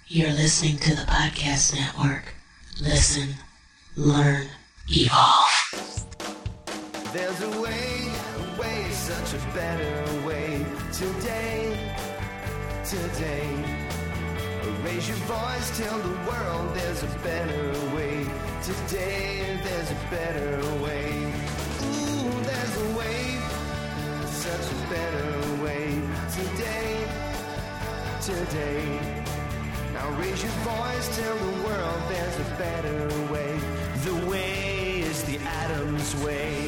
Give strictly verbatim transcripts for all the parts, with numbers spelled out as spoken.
You're listening to the podcast network. Listen, learn, evolve. There's a way, a way, such a better way. Today, today. Raise your voice, tell the world there's a better way. Today, there's a better way. Ooh, there's a way, such a better way. Today, today. Now raise your voice, tell the world there's a better way. The way is the Adams way.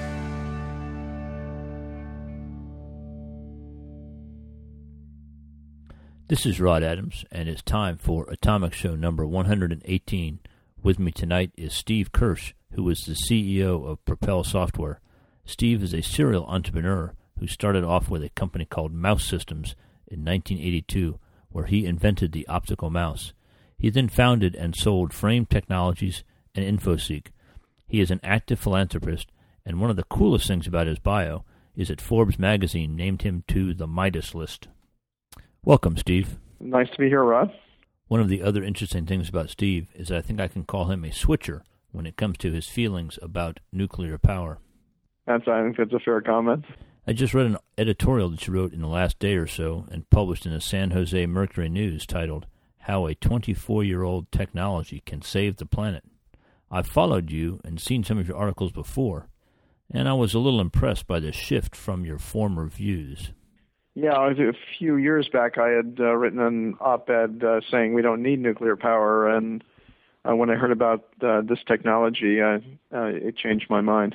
This is Rod Adams, and it's time for Atomic Show number one hundred eighteen. With me tonight is Steve Kirsch, who is the C E O of Propel Software. Steve is a serial entrepreneur who started off with a company called Mouse Systems in nineteen eighty-two, where he invented the optical mouse. He then founded and sold Frame Technologies and InfoSeek. He is an active philanthropist, and one of the coolest things about his bio is that Forbes magazine named him to the Midas list. Welcome, Steve. Nice to be here, Rod. One of the other interesting things about Steve is that I think I can call him a switcher when it comes to his feelings about nuclear power. That's, I think that's a fair comment. I just read an editorial that you wrote in the last day or so and published in the San Jose Mercury News titled, How a twenty-four-Year-Old Technology Can Save the Planet. I've followed you and seen some of your articles before, and I was a little impressed by the shift from your former views. Yeah, a few years back I had uh, written an op-ed uh, saying we don't need nuclear power, and uh, when I heard about uh, this technology, uh, uh, it changed my mind.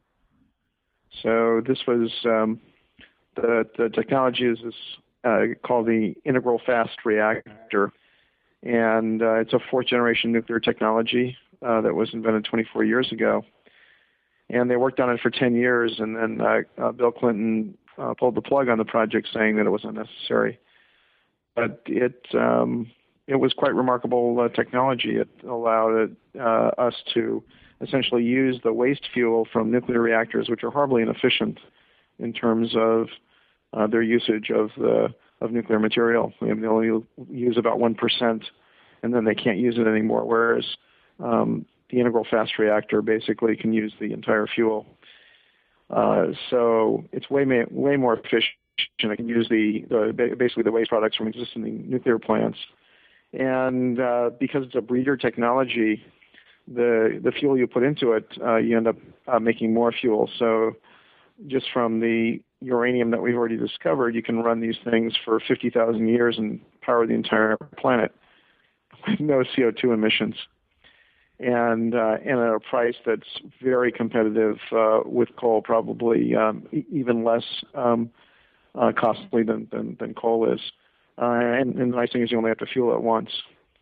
So this was, um, the, the technology is this, uh, called the Integral Fast Reactor, and uh, it's a fourth-generation nuclear technology uh, that was invented twenty-four years ago. And they worked on it for ten years, and then uh, uh, Bill Clinton uh, pulled the plug on the project, saying that it was unnecessary. But it um, it was quite remarkable uh, technology. It allowed uh, us to essentially use the waste fuel from nuclear reactors, which are horribly inefficient in terms of uh, their usage of the of nuclear material. I mean, they only use about one percent, and then they can't use it anymore, whereas um, the Integral Fast Reactor basically can use the entire fuel. Uh, so it's way, ma- way more efficient. It can use the, the basically the waste products from existing nuclear plants. And uh, because it's a breeder technology, the the fuel you put into it, uh, you end up uh, making more fuel. So just from the uranium that we've already discovered, you can run these things for fifty thousand years and power the entire planet with no C O two emissions. And, uh, and at a price that's very competitive uh, with coal, probably um, e- even less um, uh, costly than, than, than coal is. Uh, and, and the nice thing is you only have to fuel it once.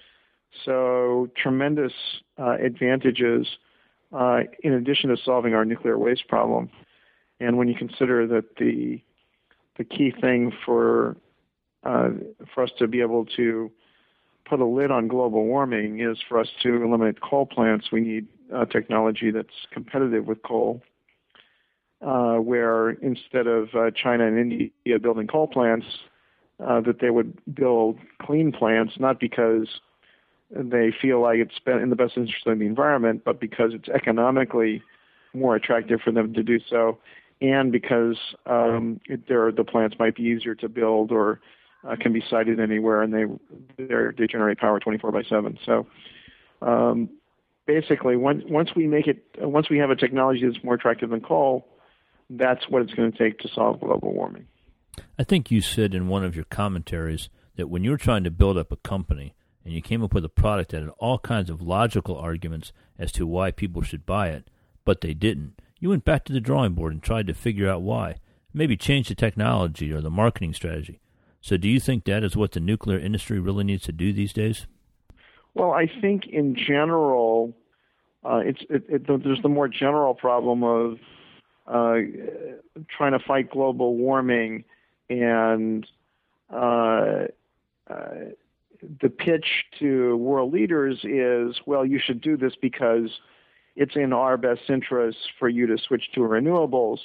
So tremendous uh, advantages uh, in addition to solving our nuclear waste problem. And when you consider that the the key thing for uh, for us to be able to put a lid on global warming is for us to eliminate coal plants, we need uh, technology that's competitive with coal, uh, where instead of uh, China and India building coal plants, uh, that they would build clean plants, not because they feel like it's in the best interest of the environment, but because it's economically more attractive for them to do so, and because um, it, the plants might be easier to build or uh, can be sited anywhere, and they they generate power twenty-four by seven. So um, basically, once once we make it, once we have a technology that's more attractive than coal, that's what it's going to take to solve global warming. I think you said in one of your commentaries that when you were trying to build up a company and you came up with a product that had all kinds of logical arguments as to why people should buy it, but they didn't, you went back to the drawing board and tried to figure out why, maybe change the technology or the marketing strategy. So do you think that is what the nuclear industry really needs to do these days? Well, I think in general, uh, it's it, it, there's the more general problem of uh, trying to fight global warming, and uh, uh, the pitch to world leaders is, well, you should do this because it's in our best interest for you to switch to renewables.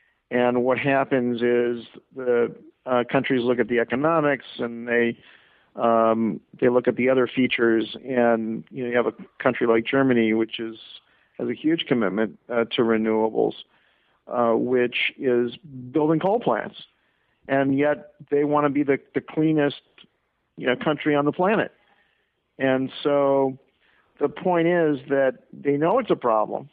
And what happens is the uh, countries look at the economics and they um, they look at the other features, and you know, you have a country like Germany, which is has a huge commitment uh, to renewables, uh, which is building coal plants, and yet they want to be the, the cleanest, you know, country on the planet. And so the point is that they know it's a problem.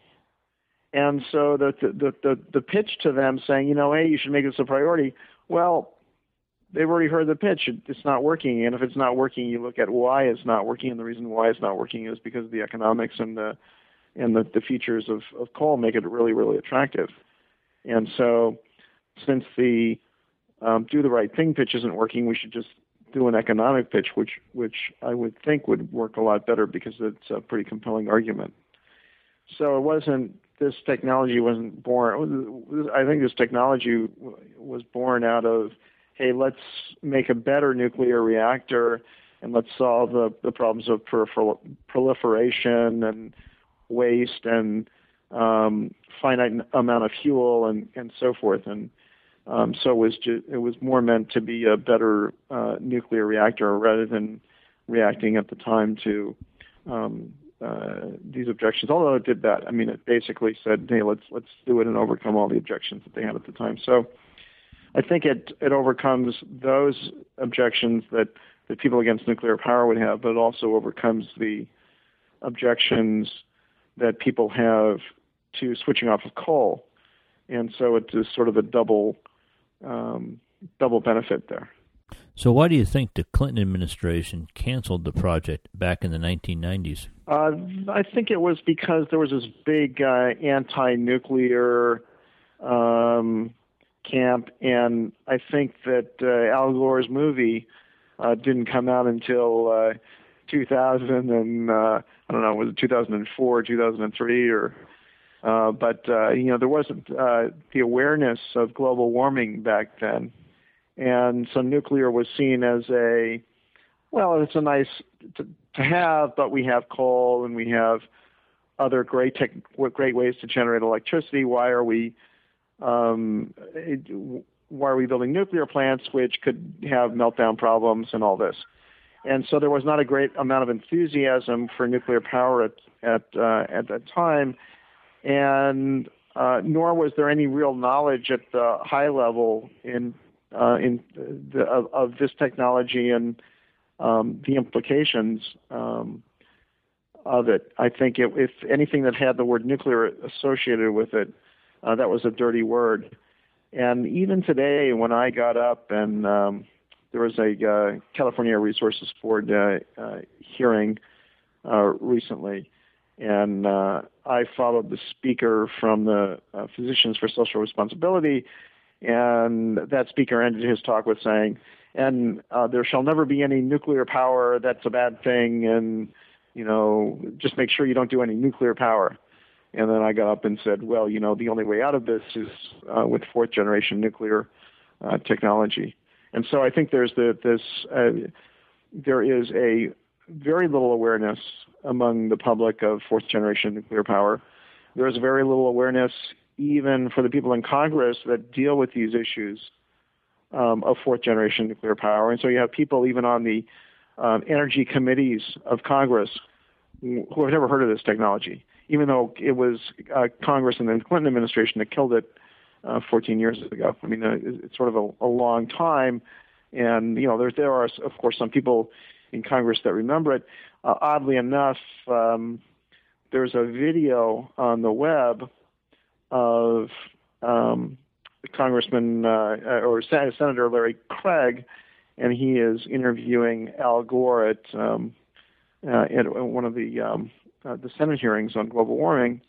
And so the the, the, the pitch to them saying, you know, hey, you should make this a priority, well, they've already heard the pitch. It's not working. And if it's not working, you look at why it's not working. And the reason why it's not working is because of the economics and the and the, the features of, of coal make it really, really attractive. And so since the um, do the right thing pitch isn't working, we should just do an economic pitch, which which I would think would work a lot better because it's a pretty compelling argument. So it wasn't, this technology wasn't born, I think this technology was born out of, hey, let's make a better nuclear reactor and let's solve the, the problems of prolifer- proliferation and waste and um, finite amount of fuel and, and so forth. And um, so it was, ju- it was more meant to be a better uh, nuclear reactor rather than reacting at the time to um, uh, these objections. Although it did that, I mean, it basically said, hey, let's let's do it and overcome all the objections that they had at the time. So I think it it overcomes those objections that, that people against nuclear power would have, but it also overcomes the objections that people have to switching off of coal. And so it is sort of a double um, double benefit there. So why do you think the Clinton administration canceled the project back in the nineteen nineties? Uh, I think it was because there was this big uh, anti-nuclear um, camp, and I think that uh, Al Gore's movie uh, didn't come out until uh, two thousand and uh, I don't know, was it two thousand four, two thousand three, or uh, but uh, you know, there wasn't uh, the awareness of global warming back then. And so nuclear was seen as a, well, it's a nice to, to have, but we have coal and we have other great tech, great ways to generate electricity. Why are we, um, it, why are we building nuclear plants which could have meltdown problems and all this? And so there was not a great amount of enthusiasm for nuclear power at at uh, at that time, and uh, nor was there any real knowledge at the high level in. Uh, in the, of, of this technology and um, the implications um, of it. I think it, if anything that had the word nuclear associated with it, uh, that was a dirty word. And even today, when I got up and um, there was a uh, California Resources Board uh, uh, hearing uh, recently, and uh, I followed the speaker from the uh, Physicians for Social Responsibility. And that speaker ended his talk with saying, and uh, there shall never be any nuclear power, that's a bad thing, and, you know, just make sure you don't do any nuclear power. And then I got up and said, well, you know, the only way out of this is uh, with fourth generation nuclear uh, technology. And so I think there's the, this, uh, there is a very little awareness among the public of fourth generation nuclear power. There is very little awareness even for the people in Congress that deal with these issues um, of fourth-generation nuclear power. And so you have people even on the um, energy committees of Congress who have never heard of this technology, even though it was uh, Congress and the Clinton administration that killed it uh, fourteen years ago. I mean, uh, it's sort of a, a long time. And, you know, there, there are, of course, some people in Congress that remember it. Uh, oddly enough, um, there's a video on the web of um, Congressman uh, or Sen- Senator Larry Craig, and he is interviewing Al Gore at, um, uh, at one of the um, uh, the Senate hearings on global warming,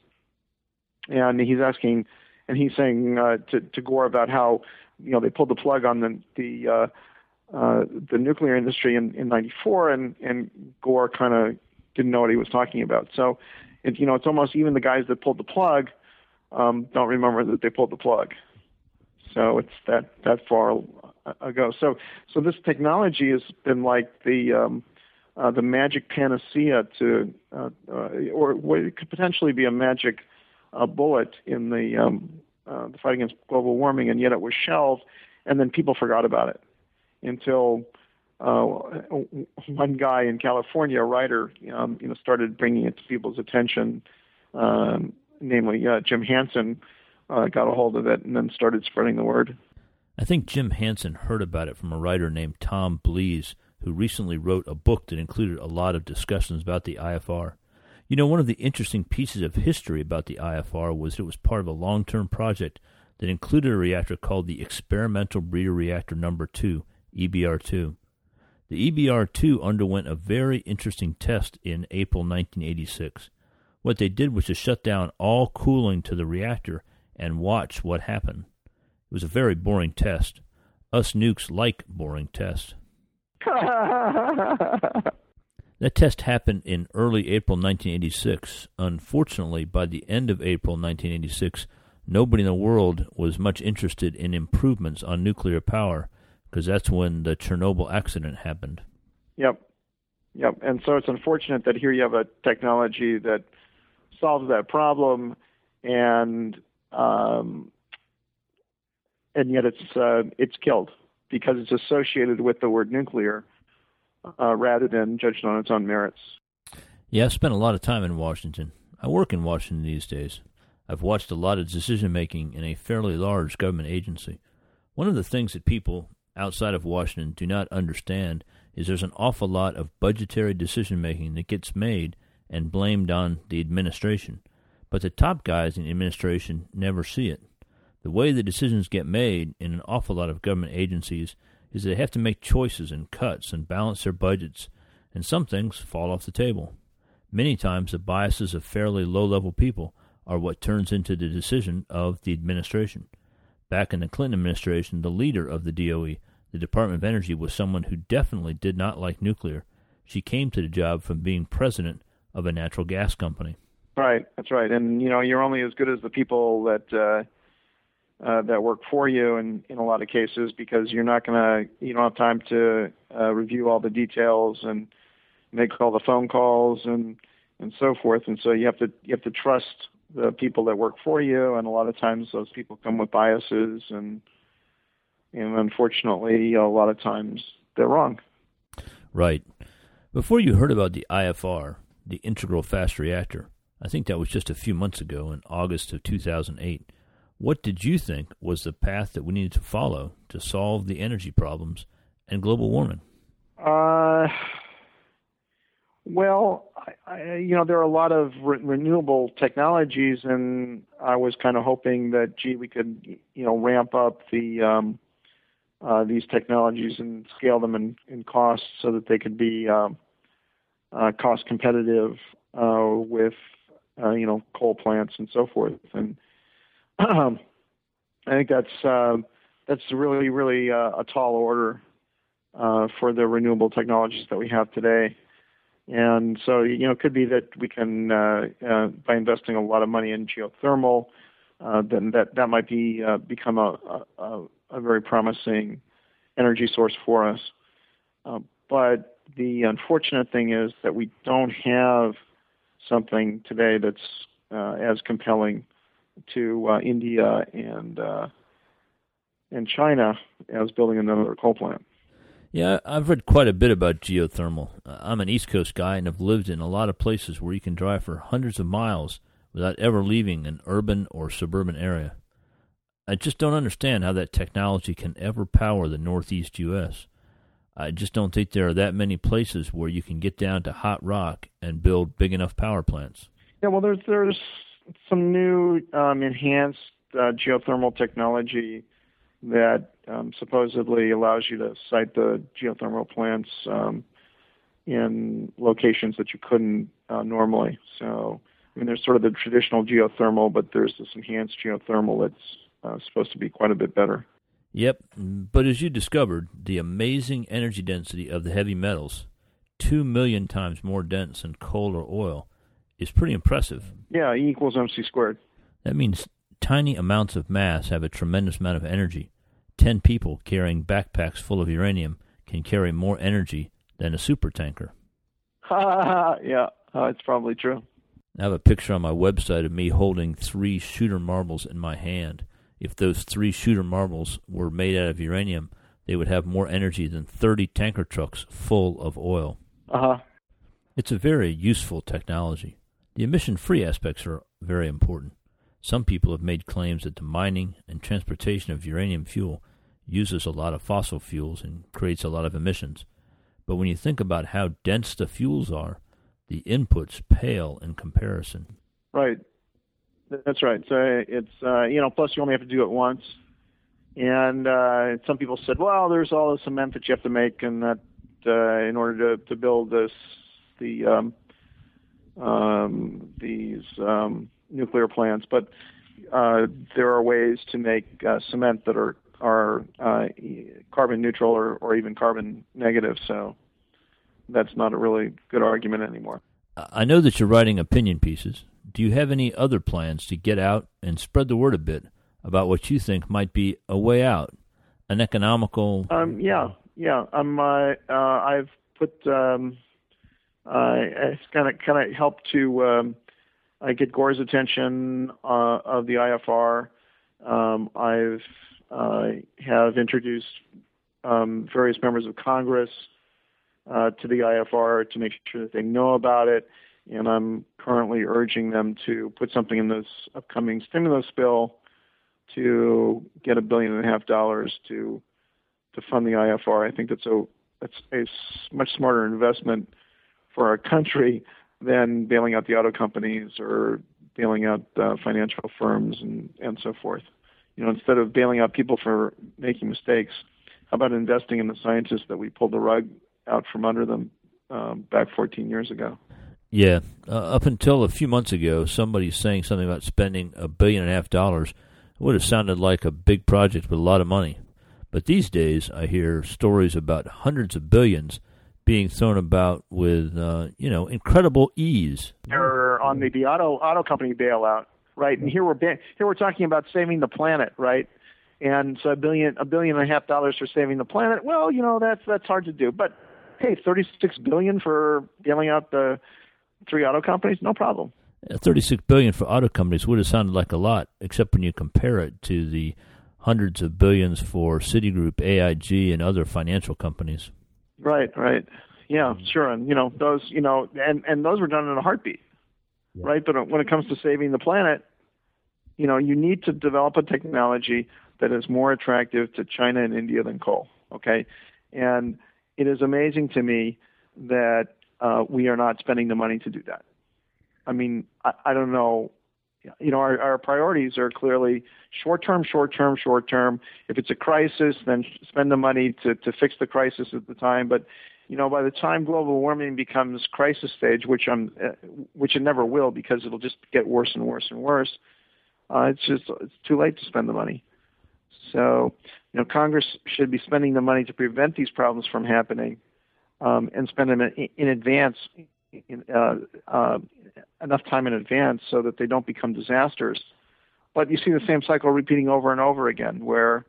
and he's asking, and he's saying uh, to, to Gore about how, you know, they pulled the plug on the the uh, uh, the nuclear industry in, in ninety-four, and and Gore kind of didn't know what he was talking about. So, it, you know, it's almost even the guys that pulled the plug Um, don't remember that they pulled the plug. So it's that, that far ago. So so this technology has been like the um, uh, the magic panacea to, uh, uh, or it could potentially be a magic uh, bullet in the um, uh, the fight against global warming, and yet it was shelved, and then people forgot about it until uh, one guy in California, a writer, um, you know, started bringing it to people's attention, um, namely uh, Jim Hansen, uh, got a hold of it and then started spreading the word. I think Jim Hansen heard about it from a writer named Tom Blees, who recently wrote a book that included a lot of discussions about the I F R. You know, one of the interesting pieces of history about the I F R was it was part of a long-term project that included a reactor called the Experimental Breeder Reactor Number two, E B R two. The E B R two underwent a very interesting test in April nineteen eighty-six. What they did was to shut down all cooling to the reactor and watch what happened. It was a very boring test. Us nukes like boring tests. That test happened in early April nineteen eighty-six. Unfortunately, by the end of April nineteen eighty-six, nobody in the world was much interested in improvements on nuclear power, because that's when the Chernobyl accident happened. Yep. Yep. And so it's unfortunate that here you have a technology that solves that problem, and um, and yet it's uh, it's killed because it's associated with the word nuclear uh, rather than judged on its own merits. Yeah, I've spent a lot of time in Washington. I work in Washington these days. I've watched a lot of decision-making in a fairly large government agency. One of the things that people outside of Washington do not understand is there's an awful lot of budgetary decision-making that gets made and blamed on the administration. But the top guys in the administration never see it. The way the decisions get made in an awful lot of government agencies is they have to make choices and cuts and balance their budgets, and some things fall off the table. Many times the biases of fairly low-level people are what turns into the decision of the administration. Back in the Clinton administration, the leader of the D O E, the Department of Energy, was someone who definitely did not like nuclear. She came to the job from being president of a natural gas company. Right, that's right. And, you know, you're only as good as the people that uh, uh, that work for you in, in a lot of cases, because you're not going to, you don't have time to uh, review all the details and make all the phone calls and, and so forth. And so you have to you have to trust the people that work for you, and a lot of times those people come with biases, and and unfortunately a lot of times they're wrong. Right. Before you heard about the I F R, the Integral Fast Reactor, I think that was just a few months ago in August of two thousand eight. What did you think was the path that we needed to follow to solve the energy problems and global warming? Uh, well, I, I, you know, there are a lot of re- renewable technologies, and I was kind of hoping that, gee, we could, you know, ramp up the um, uh, these technologies and scale them in, in cost so that they could be um, uh, cost competitive uh, with, uh, you know, coal plants and so forth. And um, I think that's uh, that's really, really uh, a tall order uh, for the renewable technologies that we have today. And so, you know, it could be that we can, uh, uh, by investing a lot of money in geothermal, uh, then that, that might be uh, become a, a, a very promising energy source for us. Uh, but the unfortunate thing is that we don't have something today that's uh, as compelling to uh, India and uh, and China as building another coal plant. Yeah, I've read quite a bit about geothermal. Uh, I'm an East Coast guy and have lived in a lot of places where you can drive for hundreds of miles without ever leaving an urban or suburban area. I just don't understand how that technology can ever power the Northeast U S. I just don't think there are that many places where you can get down to hot rock and build big enough power plants. Yeah, well, there's there's some new um, enhanced uh, geothermal technology that um, supposedly allows you to site the geothermal plants um, in locations that you couldn't uh, normally. So, I mean, there's sort of the traditional geothermal, but there's this enhanced geothermal that's uh, supposed to be quite a bit better. Yep, but as you discovered, the amazing energy density of the heavy metals, two million times more dense than coal or oil, is pretty impressive. Yeah, E equals mc squared. That means tiny amounts of mass have a tremendous amount of energy. Ten people carrying backpacks full of uranium can carry more energy than a supertanker. Yeah, uh, it's probably true. I have a picture on my website of me holding three shooter marbles in my hand. If those three shooter marbles were made out of uranium, they would have more energy than thirty tanker trucks full of oil. Uh-huh. It's a very useful technology. The emission-free aspects are very important. Some people have made claims that the mining and transportation of uranium fuel uses a lot of fossil fuels and creates a lot of emissions. But when you think about how dense the fuels are, the inputs pale in comparison. Right. That's right. So it's, uh, you know, plus you only have to do it once. And uh, some people said, well, there's all the cement that you have to make and that uh, in order to, to build this, the um, um, these um, nuclear plants. But uh, there are ways to make uh, cement that are are uh, carbon neutral or, or even carbon negative. So that's not a really good argument anymore. I know that you're writing opinion pieces. Do you have any other plans to get out and spread the word a bit about what you think might be a way out, an economical? Um, yeah, yeah. I'm. Uh, uh, I've put. Um, uh, it's kind of kind of helped to um, uh, get Gore's attention uh, of the I F R. Um, I've uh, have introduced um, various members of Congress uh, to the I F R to make sure that they know about it. And I'm currently urging them to put something in this upcoming stimulus bill to get a billion and a half dollars to to fund the I F R. I think that's a that's a much smarter investment for our country than bailing out the auto companies or bailing out uh, financial firms and, and so forth. You know, instead of bailing out people for making mistakes, how about investing in the scientists that we pulled the rug out from under them um, back fourteen years ago? Yeah, uh, up until a few months ago, somebody saying something about spending a billion and a half dollars would have sounded like a big project with a lot of money. But these days, I hear stories about hundreds of billions being thrown about with, uh, you know, incredible ease. They're on the, the auto auto company bailout, right? And here we're ba- here we're talking about saving the planet, right? And so a billion a billion and a half dollars for saving the planet. Well, you know, that's that's hard to do. But hey, thirty-six billion for bailing out the three auto companies, no problem. thirty-six billion dollars for auto companies would have sounded like a lot, except when you compare it to the hundreds of billions for Citigroup, A I G, and other financial companies. Right, right. Yeah, sure. And, you know, those, you know, and, and those were done in a heartbeat, yeah. Right? But when it comes to saving the planet, you know, you need to develop a technology that is more attractive to China and India than coal, okay? And it is amazing to me that Uh, we are not spending the money to do that. I mean, I, I don't know. You know, our, our priorities are clearly short-term, short-term, short-term. If it's a crisis, then spend the money to, to fix the crisis at the time. But, you know, by the time global warming becomes crisis stage, which I'm, uh, which it never will because it'll just get worse and worse and worse, uh, it's just it's too late to spend the money. So, you know, Congress should be spending the money to prevent these problems from happening. Um, and spend them in, in advance, in, uh, uh, enough time in advance so that they don't become disasters. But you see the same cycle repeating over and over again, where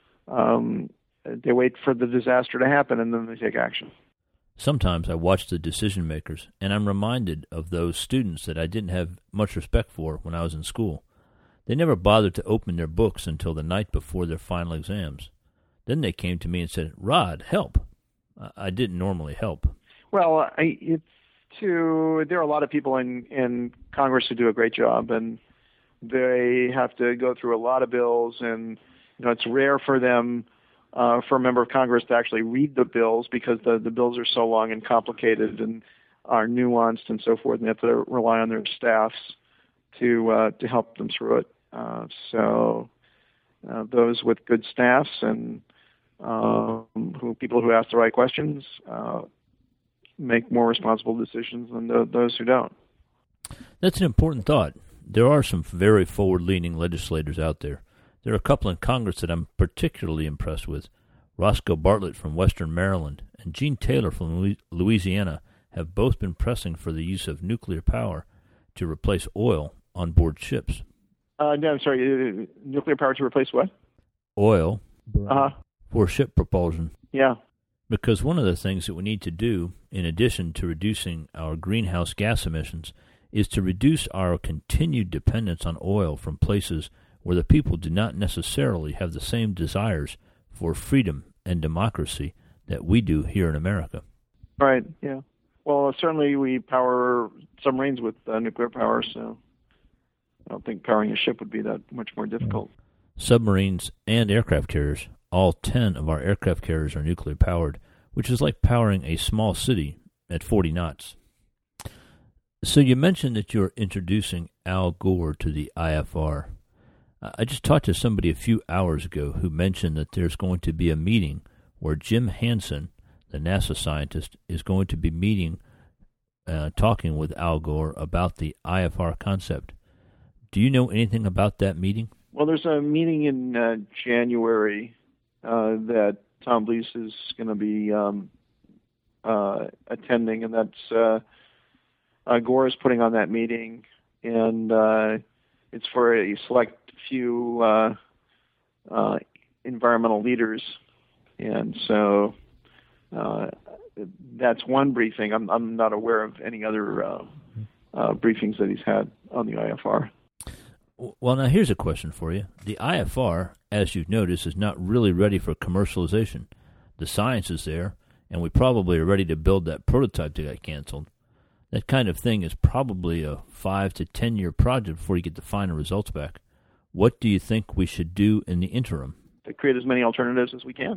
um, they wait for the disaster to happen and then they take action. Sometimes I watch the decision makers, and I'm reminded of those students that I didn't have much respect for when I was in school. They never bothered to open their books until the night before their final exams. Then they came to me and said, "Rod, help." I didn't normally help. Well, I, it's to there are a lot of people in, in Congress who do a great job, and they have to go through a lot of bills, and you know it's rare for them uh, for a member of Congress to actually read the bills because the, the bills are so long and complicated and are nuanced and so forth, and they have to rely on their staffs to uh, to help them through it. Uh, so uh, those with good staffs and Um, who people who ask the right questions uh, make more responsible decisions than the, those who don't. That's an important thought. There are some very forward-leaning legislators out there. There are a couple in Congress that I'm particularly impressed with. Roscoe Bartlett from Western Maryland and Gene Taylor from Louisiana have both been pressing for the use of nuclear power to replace oil on board ships. Uh, no, I'm sorry. Uh, nuclear power to replace what? Oil. Uh-huh. For ship propulsion. Yeah. Because one of the things that we need to do, in addition to reducing our greenhouse gas emissions, is to reduce our continued dependence on oil from places where the people do not necessarily have the same desires for freedom and democracy that we do here in America. Right, yeah. Well, certainly we power submarines with uh, nuclear power, so I don't think powering a ship would be that much more difficult. Submarines and aircraft carriers, all ten of our aircraft carriers are nuclear powered, which is like powering a small city at forty knots. So you mentioned that you're introducing Al Gore to the I F R. I just talked to somebody a few hours ago who mentioned that there's going to be a meeting where Jim Hansen, the NASA scientist, is going to be meeting, uh, talking with Al Gore about the I F R concept. Do you know anything about that meeting? Well, there's a meeting in uh, January uh, that Tom Blees is going to be um, uh, attending, and that's uh, uh, Gore is putting on that meeting, and uh, it's for a select few uh, uh, environmental leaders, and so uh, that's one briefing. I'm I'm not aware of any other uh, uh, briefings that he's had on the I F R. Well, now here's a question for you. The I F R, as you've noticed, is not really ready for commercialization. The science is there, and we probably are ready to build that prototype that got canceled. That kind of thing is probably a five to ten year project before you get the final results back. What do you think we should do in the interim? To create as many alternatives as we can,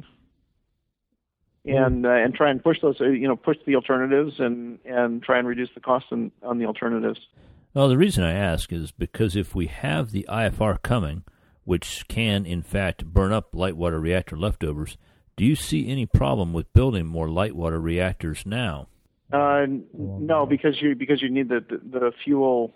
and uh, and try and push those, you know, push the alternatives and, and try and reduce the cost on, on the alternatives. Well, the reason I ask is because if we have the I F R coming, which can, in fact, burn up light water reactor leftovers, do you see any problem with building more light water reactors now? Uh, no, because you because you need the the, the fuel.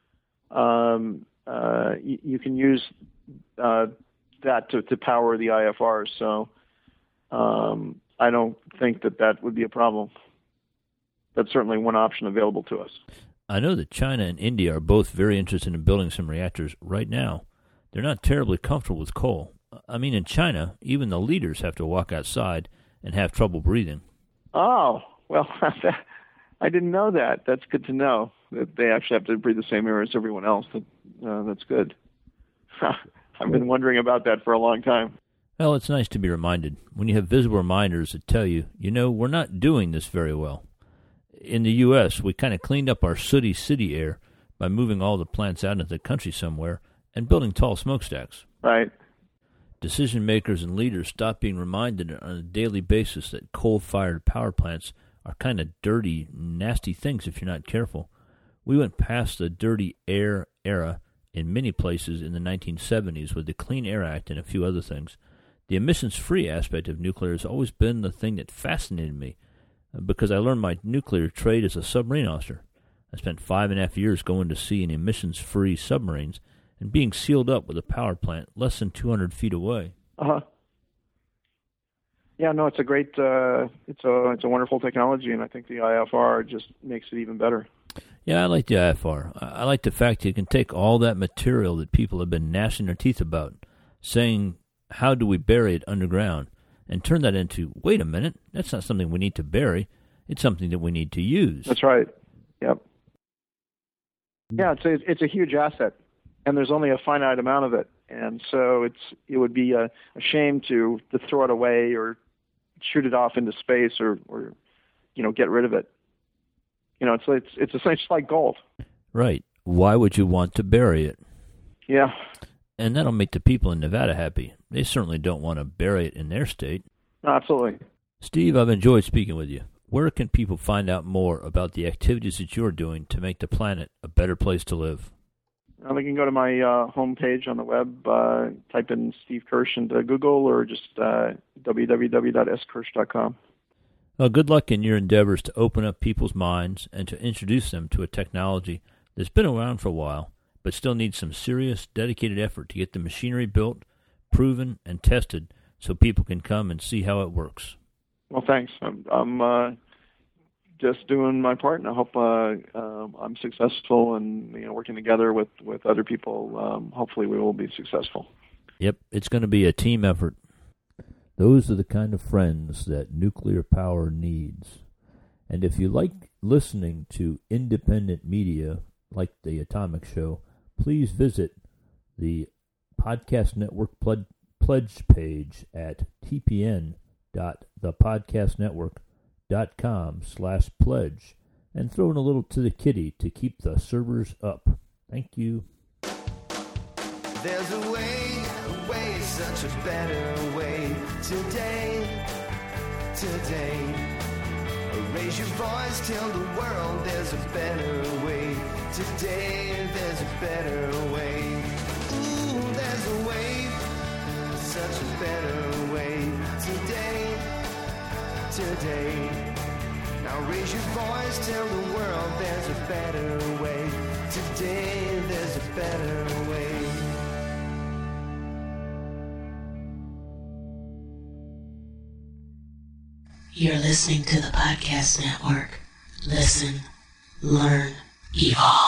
Um, uh, you, you can use uh, that to, to power the I F Rs. So um, I don't think that that would be a problem. That's certainly one option available to us. I know that China and India are both very interested in building some reactors right now. They're not terribly comfortable with coal. I mean, in China, even the leaders have to walk outside and have trouble breathing. Oh, well, I didn't know that. That's good to know, that they actually have to breathe the same air as everyone else. That, uh, that's good. I've been wondering about that for a long time. Well, it's nice to be reminded when you have visible reminders that tell you, you know, we're not doing this very well. In the U S, we kind of cleaned up our sooty city air by moving all the plants out into the country somewhere and building tall smokestacks. Right. Decision makers and leaders stop being reminded on a daily basis that coal-fired power plants are kind of dirty, nasty things if you're not careful. We went past the dirty air era in many places in the nineteen seventies with the Clean Air Act and a few other things. The emissions-free aspect of nuclear has always been the thing that fascinated me, because I learned my nuclear trade as a submarine officer. I spent five and a half years going to sea in emissions-free submarines and being sealed up with a power plant less than two hundred feet away. Uh-huh. Yeah, no, it's a great, uh, it's a it's a wonderful technology, and I think the I F R just makes it even better. Yeah, I like the I F R. I like the fact that you can take all that material that people have been gnashing their teeth about, saying, how do we bury it underground, and turn that into, wait a minute, that's not something we need to bury, it's something that we need to use. That's right. Yep. Yeah, it's a, it's a huge asset, and there's only a finite amount of it, and so it's it would be a, a shame to, to throw it away or shoot it off into space or, or you know, get rid of it. You know, it's it's it's essentially like gold. Right. Why would you want to bury it? Yeah. And that'll make the people in Nevada happy. They certainly don't want to bury it in their state. Absolutely. Steve, I've enjoyed speaking with you. Where can people find out more about the activities that you're doing to make the planet a better place to live? Uh, they can go to my uh, homepage on the web, uh, type in Steve Kirsch into Google, or just uh, w w w dot s kirsch dot com. Well, good luck in your endeavors to open up people's minds and to introduce them to a technology that's been around for a while, but still needs some serious, dedicated effort to get the machinery built, proven, and tested so people can come and see how it works. Well, thanks. I'm, I'm uh, just doing my part, and I hope uh, uh, I'm successful, and you know, working together with, with other people, um, hopefully we will be successful. Yep, it's going to be a team effort. Those are the kind of friends that nuclear power needs. And if you like listening to independent media like the Atomic Show, please visit the Podcast Network pledge page at t p n dot the podcast network dot com slash pledge and throw in a little to the kitty to keep the servers up. Thank you. There's a way, a way, such a better way. Today, today. Raise your voice, tell the world there's a better way. Today, there's a better way. Ooh, there's a way, such a better way. Today, today. Now raise your voice, tell the world there's a better way. Today, there's a better way. You're listening to the Podcast Network. Listen, learn, evolve.